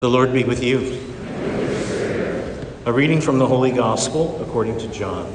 The Lord be with you. A reading from the Holy Gospel according to John.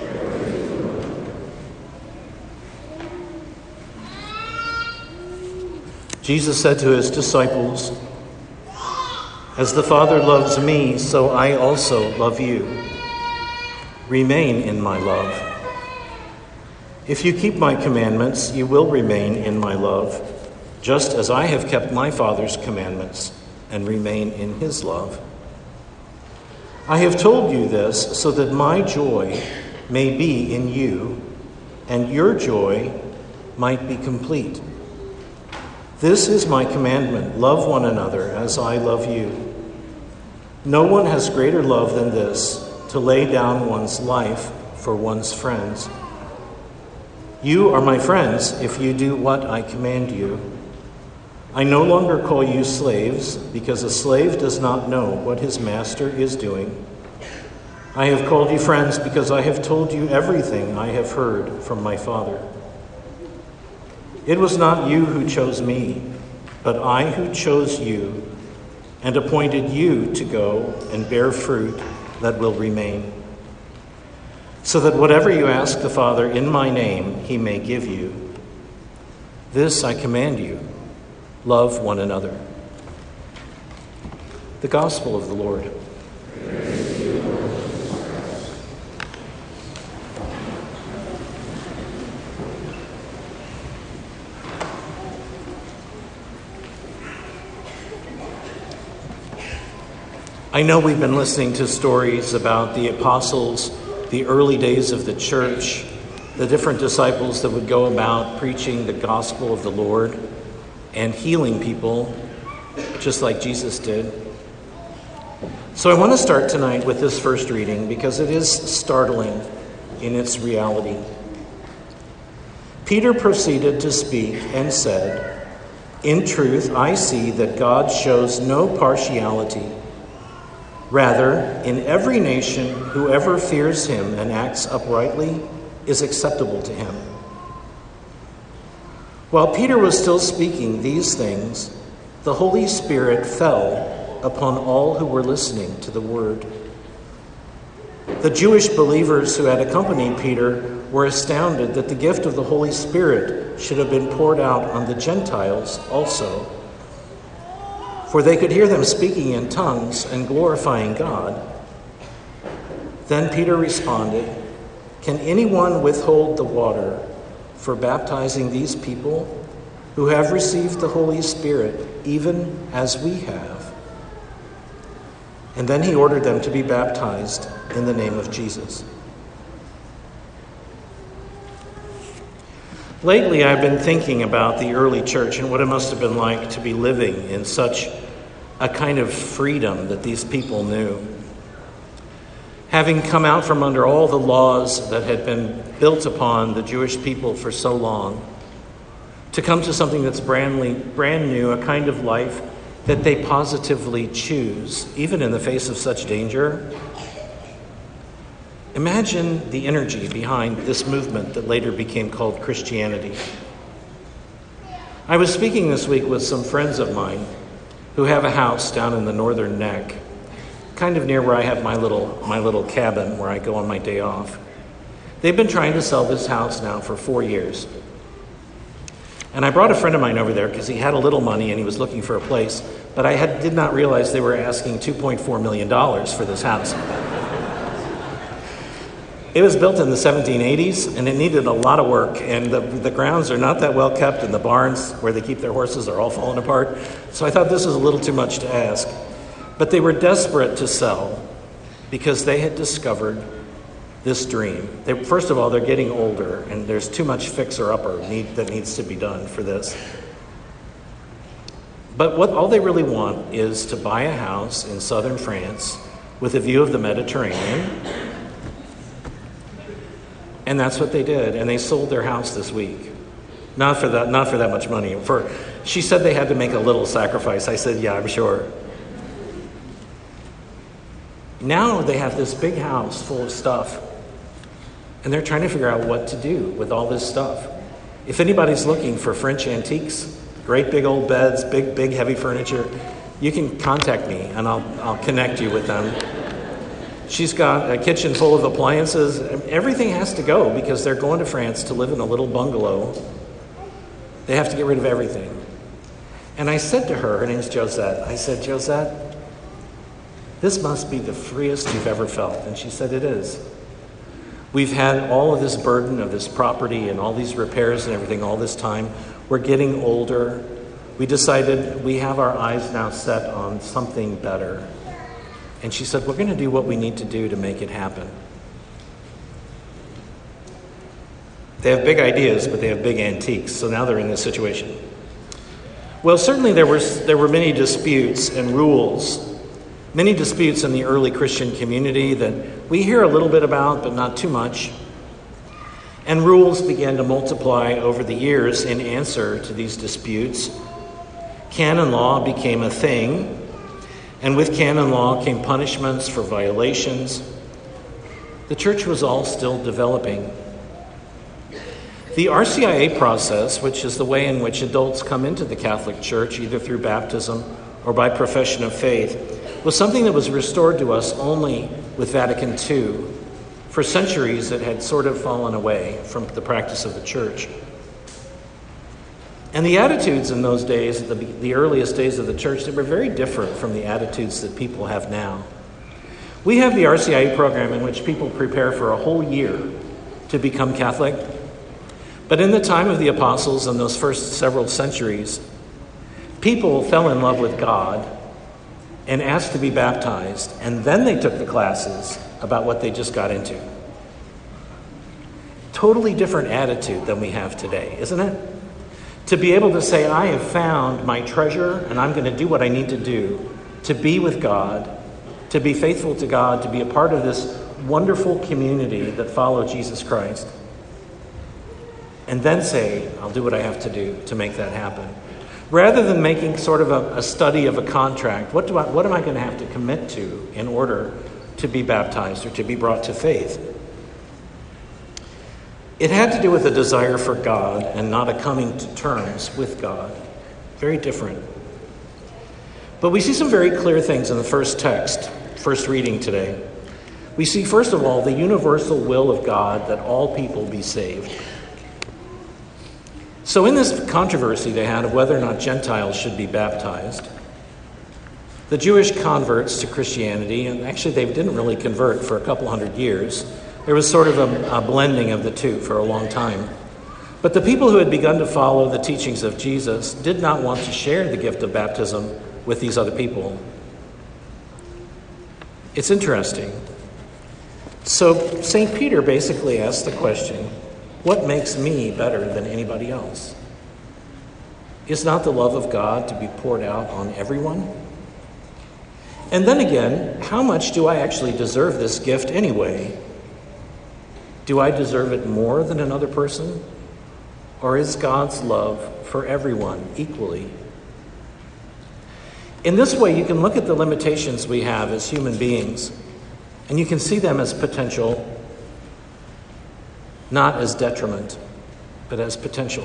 Jesus said to his disciples, "As the Father loves me, so I also love you. Remain in my love. If you keep my commandments, you will remain in my love, just as I have kept my Father's commandments and remain in his love. I have told you this so that my joy may be in you and your joy might be complete. This is my commandment: love one another as I love you. No one has greater love than this, to lay down one's life for one's friends. You are my friends if you do what I command you. I no longer call you slaves, because a slave does not know what his master is doing. I have called you friends because I have told you everything I have heard from my Father. It was not you who chose me, but I who chose you and appointed you to go and bear fruit that will remain, so that whatever you ask the Father in my name, he may give you. This I command you: love one another." The Gospel of the Lord. I know we've been listening to stories about the apostles, the early days of the church, the different disciples that would go about preaching the gospel of the Lord and healing people, just like Jesus did. So I want to start tonight with this first reading because it is startling in its reality. Peter proceeded to speak and said, "In truth, I see that God shows no partiality. Rather, in every nation, whoever fears him and acts uprightly is acceptable to him." While Peter was still speaking these things, the Holy Spirit fell upon all who were listening to the word. The Jewish believers who had accompanied Peter were astounded that the gift of the Holy Spirit should have been poured out on the Gentiles also, for they could hear them speaking in tongues and glorifying God. Then Peter responded, "Can anyone withhold the water for baptizing these people who have received the Holy Spirit even as we have?" And then he ordered them to be baptized in the name of Jesus. Lately, I've been thinking about the early church and what it must have been like to be living in such a kind of freedom that these people knew. Having come out from under all the laws that had been built upon the Jewish people for so long, to come to something that's brand new, a kind of life that they positively choose, even in the face of such danger. Imagine the energy behind this movement that later became called Christianity. I was speaking this week with some friends of mine who have a house down in the Northern Neck, kind of near where I have my little cabin where I go on my day off. They've been trying to sell this house now for 4 years. And I brought a friend of mine over there because he had a little money and he was looking for a place, but I did not realize they were asking $2.4 million for this house. It was built in the 1780s, and it needed a lot of work, and the grounds are not that well kept, and the barns where they keep their horses are all falling apart. So I thought this was a little too much to ask. But they were desperate to sell because they had discovered this dream. First of all, they're getting older, and there's too much fixer-upper that needs to be done for this. But all they really want is to buy a house in southern France with a view of the Mediterranean. And that's what they did, and they sold their house this week. Not for that much money. She said they had to make a little sacrifice. I said, yeah, I'm sure. Now they have this big house full of stuff, and they're trying to figure out what to do with all this stuff. If anybody's looking for French antiques, great big old beds, big heavy furniture, You can contact me, and I'll connect you with them. She's got a kitchen full of appliances. Everything has to go because they're going to France to live in a little bungalow. They have to get rid of everything. And I said to her name's Josette, I said, Josette, this must be the freest you've ever felt. And she said, it is. We've had all of this burden of this property and all these repairs and everything all this time. We're getting older. We decided we have our eyes now set on something better. And she said, we're going to do what we need to do to make it happen. They have big ideas, but they have big antiques. So now they're in this situation. Well, certainly there were many disputes and rules. Many disputes in the early Christian community that we hear a little bit about, but not too much. And rules began to multiply over the years in answer to these disputes. Canon law became a thing, and with canon law came punishments for violations. The church was all still developing. The RCIA process, which is the way in which adults come into the Catholic Church, either through baptism or by profession of faith, was something that was restored to us only with Vatican II. For centuries, it had sort of fallen away from the practice of the church. And the attitudes in those days, the earliest days of the church, they were very different from the attitudes that people have now. We have the RCIA program in which people prepare for a whole year to become Catholic. But in the time of the apostles and those first several centuries, people fell in love with God and asked to be baptized, and then they took the classes about what they just got into. Totally different attitude than we have today, isn't it? To be able to say, I have found my treasure, and I'm going to do what I need to do to be with God, to be faithful to God, to be a part of this wonderful community that follow Jesus Christ. And then say, I'll do what I have to do to make that happen. Rather than making sort of a study of a contract, what am I going to have to commit to in order to be baptized or to be brought to faith? It had to do with a desire for God and not a coming to terms with God. Very different. But we see some very clear things in the first reading today. We see, first of all, the universal will of God that all people be saved. So in this controversy they had of whether or not Gentiles should be baptized, the Jewish converts to Christianity, and actually they didn't really convert for a couple hundred years. There was sort of a blending of the two for a long time. But the people who had begun to follow the teachings of Jesus did not want to share the gift of baptism with these other people. It's interesting. So St. Peter basically asked the question, what makes me better than anybody else? Is not the love of God to be poured out on everyone? And then again, how much do I actually deserve this gift anyway? Do I deserve it more than another person? Or is God's love for everyone equally? In this way, you can look at the limitations we have as human beings, and you can see them as potential, not as detriment, but as potential.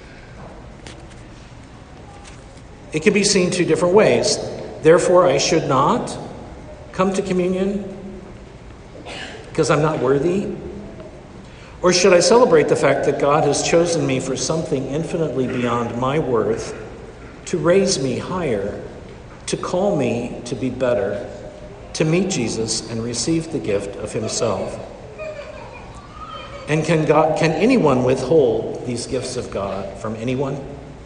It can be seen two different ways. Therefore, I should not come to communion because I'm not worthy. Or should I celebrate the fact that God has chosen me for something infinitely beyond my worth, to raise me higher, to call me to be better, to meet Jesus and receive the gift of himself? And can anyone withhold these gifts of God from anyone?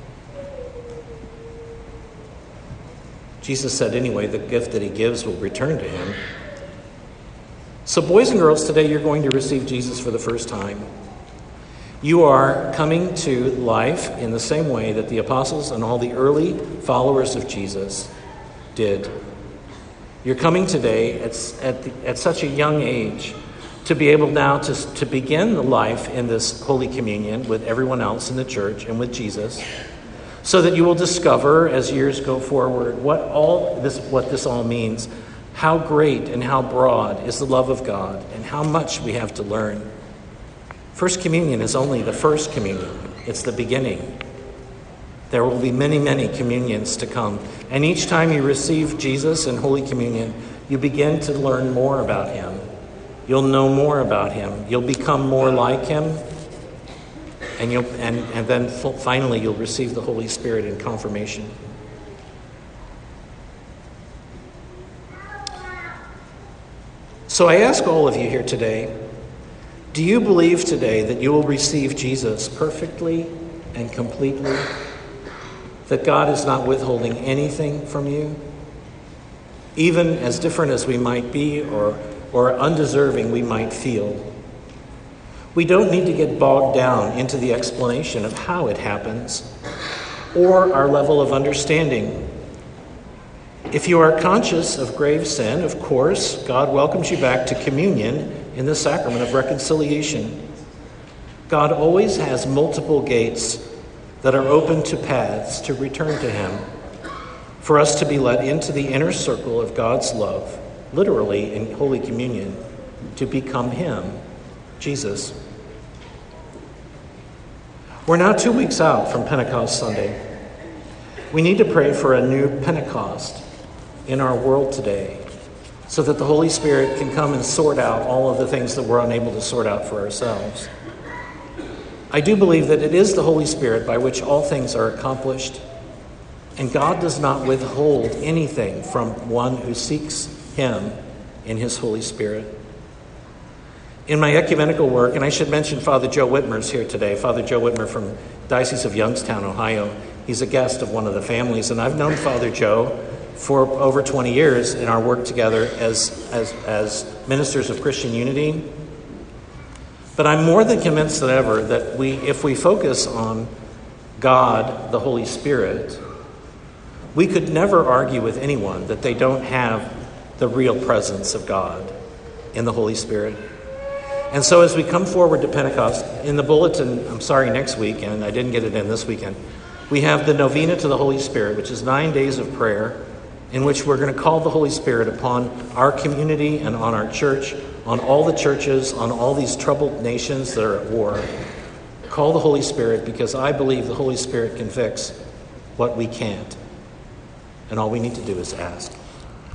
Jesus said anyway, the gift that he gives will return to him. So boys and girls, today you're going to receive Jesus for the first time. You are coming to life in the same way that the apostles and all the early followers of Jesus did. You're coming today at such a young age to be able now to begin the life in this Holy Communion with everyone else in the church and with Jesus, so that you will discover as years go forward what this all means, how great and how broad is the love of God, and how much we have to learn. First Communion is only the first communion. It's the beginning. There will be many, many communions to come. And each time you receive Jesus in Holy Communion, you begin to learn more about him. You'll know more about him. You'll become more like him. And then finally you'll receive the Holy Spirit in confirmation. So I ask all of you here today, do you believe today that you will receive Jesus perfectly and completely? That God is not withholding anything from you? Even as different as we might be or undeserving we might feel. We don't need to get bogged down into the explanation of how it happens or our level of understanding. If you are conscious of grave sin, of course, God welcomes you back to communion in the sacrament of reconciliation. God always has multiple gates that are open to paths to return to him, for us to be let into the inner circle of God's love, literally in Holy Communion, to become him, Jesus. We're now 2 weeks out from Pentecost Sunday. We need to pray for a new Pentecost in our world today, so that the Holy Spirit can come and sort out all of the things that we're unable to sort out for ourselves. I do believe that it is the Holy Spirit by which all things are accomplished, and God does not withhold anything from one who seeks him in his Holy Spirit. In my ecumenical work, and I should mention Father Joe Whitmer's here today, Father Joe Whitmer from Diocese of Youngstown, Ohio. He's a guest of one of the families, and I've known Father Joe for over 20 years in our work together as ministers of Christian unity. But I'm more than convinced than ever that if we focus on God, the Holy Spirit, we could never argue with anyone that they don't have the real presence of God in the Holy Spirit. And so as we come forward to Pentecost, in the bulletin, next week, and I didn't get it in this weekend, we have the Novena to the Holy Spirit, which is 9 days of prayer, in which we're going to call the Holy Spirit upon our community and on our church, on all the churches, on all these troubled nations that are at war. Call the Holy Spirit, because I believe the Holy Spirit can fix what we can't. And all we need to do is ask.